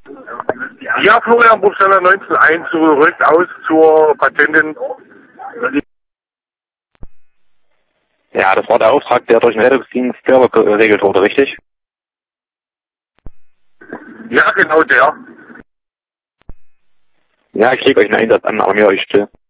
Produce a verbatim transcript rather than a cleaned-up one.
Ja, Florian Buchstaller neunzehnhunderteins rückt aus zur Patentin. Ja, das war der Auftrag, der durch den Rettungsdienst selber geregelt wurde, richtig? Ja, genau der. Ja, ich lege euch einen Einsatz an, aber mir euch still.